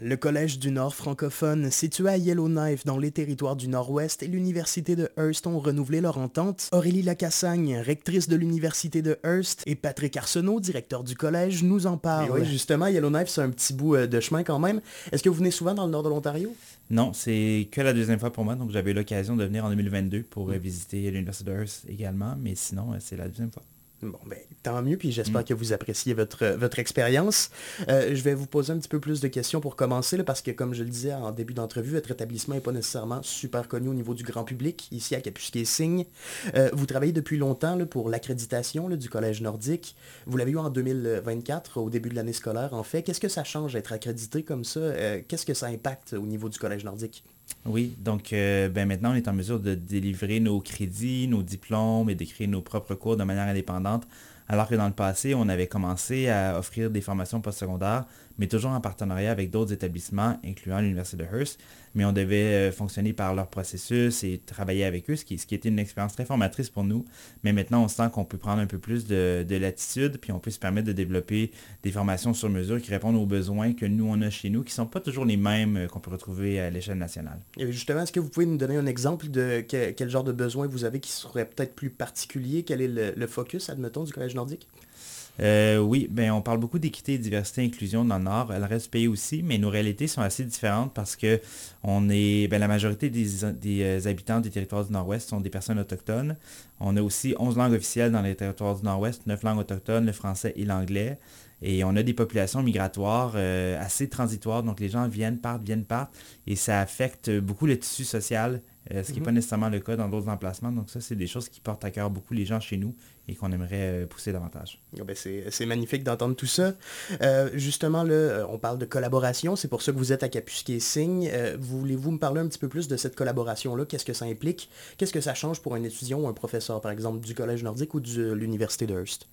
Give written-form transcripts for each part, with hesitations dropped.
Le Collège du Nord francophone, situé à Yellowknife dans les territoires du Nord-Ouest, et l'Université de Hearst ont renouvelé leur entente. Aurélie Lacassagne, rectrice de l'Université de Hearst, et Patrick Arsenault, directeur du collège, nous en parlent. Et oui, justement, Yellowknife, c'est un petit bout de chemin quand même. Est-ce que vous venez souvent dans le nord de l'Ontario? Non, c'est que la deuxième fois pour moi, donc j'avais eu l'occasion de venir en 2022 pour visiter l'Université de Hearst également, mais sinon, c'est la deuxième fois. Bon, ben, tant mieux, puis j'espère Mm. que vous appréciez votre expérience. Je vais vous poser un petit peu plus de questions pour commencer, là, parce que comme je le disais en début d'entrevue, votre établissement n'est pas nécessairement super connu au niveau du grand public, ici à Kapuskasing. Vous travaillez depuis longtemps là, pour l'accréditation là, du Collège nordique. Vous l'avez eu en 2024, au début de l'année scolaire, en fait. Qu'est-ce que ça change d'être accrédité comme ça? Qu'est-ce que ça impacte au niveau du Collège nordique? Oui, donc maintenant on est en mesure de délivrer nos crédits, nos diplômes et d'écrire nos propres cours de manière indépendante, alors que dans le passé, on avait commencé à offrir des formations postsecondaires, mais toujours en partenariat avec d'autres établissements, incluant l'Université de Hearst, mais on devait fonctionner par leur processus et travailler avec eux, ce qui était une expérience très formatrice pour nous. Mais maintenant, on sent qu'on peut prendre un peu plus de latitude, puis on peut se permettre de développer des formations sur mesure qui répondent aux besoins que nous, on a chez nous, qui ne sont pas toujours les mêmes qu'on peut retrouver à l'échelle nationale. Et justement, est-ce que vous pouvez nous donner un exemple de quel genre de besoin vous avez qui serait peut-être plus particulier? Quel est le focus, admettons, du Collège nordique? Oui, on parle beaucoup d'équité, diversité, inclusion dans le Nord, le reste du pays aussi, mais nos réalités sont assez différentes parce que la majorité des habitants des territoires du Nord-Ouest sont des personnes autochtones. On a aussi 11 langues officielles dans les territoires du Nord-Ouest, 9 langues autochtones, le français et l'anglais. Et on a des populations migratoires assez transitoires, donc les gens viennent, partent, et ça affecte beaucoup le tissu social, ce qui n'est pas nécessairement le cas dans d'autres emplacements. Donc ça, c'est des choses qui portent à cœur beaucoup les gens chez nous et qu'on aimerait pousser davantage. Ah ben, c'est magnifique d'entendre tout ça. Justement, là, on parle de collaboration, c'est pour ça que vous êtes à Kapuskasing. Voulez-vous me parler un petit peu plus de cette collaboration-là? Qu'est-ce que ça implique? Qu'est-ce que ça change pour un étudiant ou un professeur, par exemple, du Collège nordique ou de l'Université de Hearst?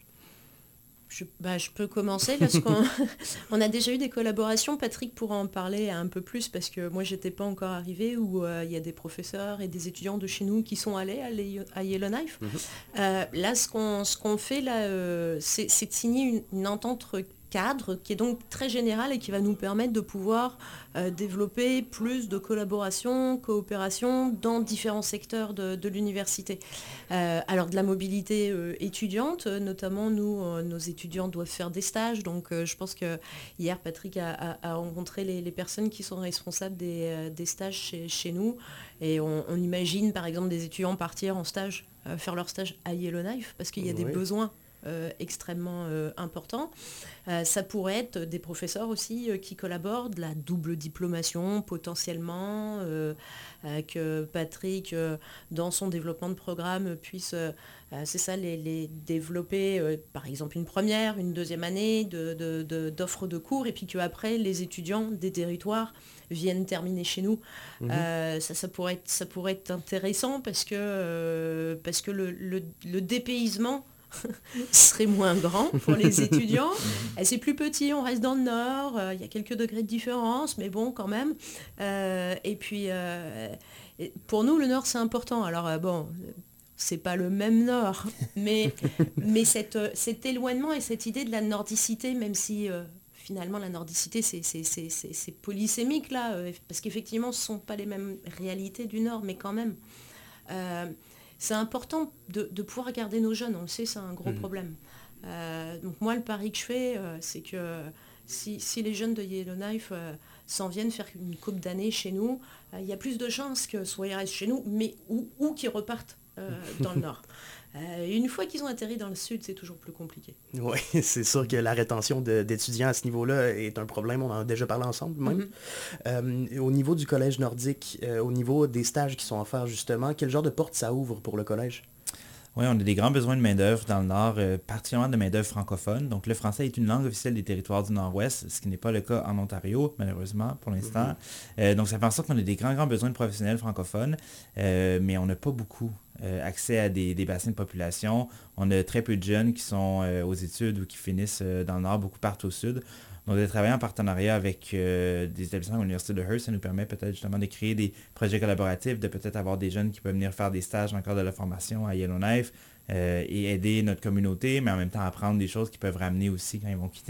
Je peux commencer parce qu'on on a déjà eu des collaborations. Patrick pourra en parler un peu plus parce que moi, j'étais pas encore arrivée où il y a des professeurs et des étudiants de chez nous qui sont allés à Yellowknife. Là, ce qu'on fait, là, c'est de signer une entente cadre qui est donc très général et qui va nous permettre de pouvoir développer plus de collaboration, coopération dans différents secteurs de l'université. Alors de la mobilité étudiante, notamment nous, nos étudiants doivent faire des stages, donc je pense que hier Patrick a rencontré les personnes qui sont responsables des stages chez nous et on imagine par exemple des étudiants partir en stage, faire leur stage à Yellowknife parce qu'il y a des besoins extrêmement important. Ça pourrait être des professeurs aussi qui collaborent, de la double diplomation potentiellement, que Patrick, dans son développement de programme, puisse c'est ça, les développer, par exemple une première, une deuxième année d'offres de cours, et puis qu'après les étudiants des territoires viennent terminer chez nous. Ça pourrait être intéressant parce que le dépaysement serait moins grand pour les étudiants. C'est plus petit, on reste dans le nord, il y a quelques degrés de différence, mais bon, quand même. Et puis, pour nous, le nord, c'est important. Alors, c'est pas le même nord, mais cet éloignement et cette idée de la nordicité, même si finalement la nordicité, c'est polysémique, là, parce qu'effectivement, ce ne sont pas les mêmes réalités du nord, mais quand même. C'est important de pouvoir garder nos jeunes, on le sait, c'est un gros problème. Donc moi, le pari que je fais, c'est que si les jeunes de Yellowknife s'en viennent faire une couple d'années chez nous, il y a plus de chances que soit ils restent chez nous, mais ou qu'ils repartent dans le nord. Une fois qu'ils ont atterri dans le sud, c'est toujours plus compliqué. Oui, c'est sûr que la rétention d'étudiants à ce niveau-là est un problème, on en a déjà parlé ensemble même. Au niveau du collège nordique, au niveau des stages qui sont offerts justement, quel genre de porte ça ouvre pour le collège? Oui, on a des grands besoins de main-d'œuvre dans le Nord, particulièrement de main-d'œuvre francophone. Donc, le français est une langue officielle des territoires du Nord-Ouest, ce qui n'est pas le cas en Ontario, malheureusement, pour l'instant. Donc, ça fait en sorte qu'on a des grands besoins de professionnels francophones, mais on n'a pas beaucoup accès à des bassins de population. On a très peu de jeunes qui sont aux études ou qui finissent dans le Nord, beaucoup partent au Sud. Donc, de travailler en partenariat avec des établissements comme l'Université de Hearst, ça nous permet peut-être justement de créer des projets collaboratifs, de peut-être avoir des jeunes qui peuvent venir faire des stages dans le cadre de la formation à Yellowknife et aider notre communauté, mais en même temps apprendre des choses qui peuvent ramener aussi quand ils vont quitter.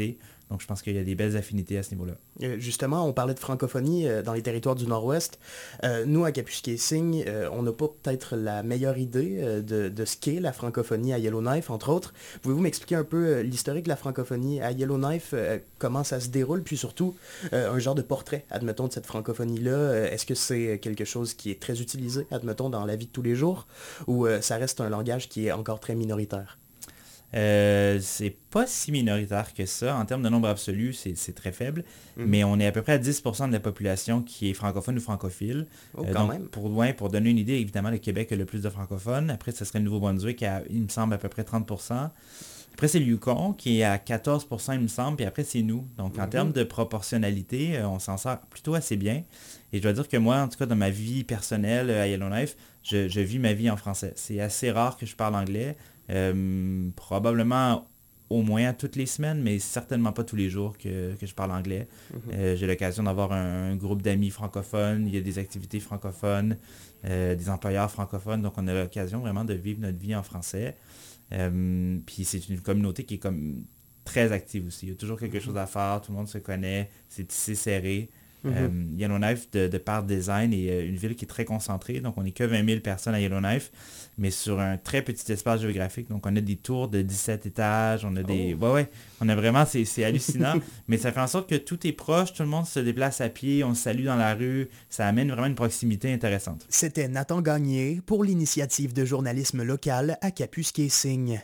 Donc je pense qu'il y a des belles affinités à ce niveau-là. Justement, on parlait de francophonie dans les territoires du Nord-Ouest. Nous, à Kapuskasing, on n'a pas peut-être la meilleure idée de ce qu'est la francophonie à Yellowknife, entre autres. Pouvez-vous m'expliquer un peu l'historique de la francophonie à Yellowknife, comment ça se déroule, puis surtout un genre de portrait, admettons, de cette francophonie-là? Est-ce que c'est quelque chose qui est très utilisé, admettons, dans la vie de tous les jours, ou ça reste un langage qui est encore très minoritaire? C'est pas si minoritaire que ça. En termes de nombre absolu, c'est très faible. Mais on est à peu près à 10% de la population qui est francophone ou francophile. Quand même. Pour donner une idée, évidemment, le Québec a le plus de francophones. Après, ce serait le Nouveau-Brunswick à, il me semble, à peu près 30%. Après, c'est le Yukon qui est à 14%, il me semble. Puis après, c'est nous. Donc, en termes de proportionnalité, on s'en sort plutôt assez bien. Et je dois dire que moi, en tout cas, dans ma vie personnelle à Yellowknife, je vis ma vie en français. C'est assez rare que je parle anglais. Probablement au moins toutes les semaines, mais certainement pas tous les jours que je parle anglais. J'ai l'occasion d'avoir un groupe d'amis francophones, il y a des activités francophones, des employeurs francophones, donc on a l'occasion vraiment de vivre notre vie en français. Puis c'est une communauté qui est comme très active aussi. Il y a toujours quelque chose à faire, tout le monde se connaît, c'est tissé serré. Yellowknife, de par design, est une ville qui est très concentrée. Donc, on n'est que 20 000 personnes à Yellowknife, mais sur un très petit espace géographique. Donc, on a des tours de 17 étages, on a des... Ouais, on a vraiment... C'est hallucinant, mais ça fait en sorte que tout est proche, tout le monde se déplace à pied, on se salue dans la rue. Ça amène vraiment une proximité intéressante. C'était Nathan Gagné pour l'initiative de journalisme local à Kapuskasing.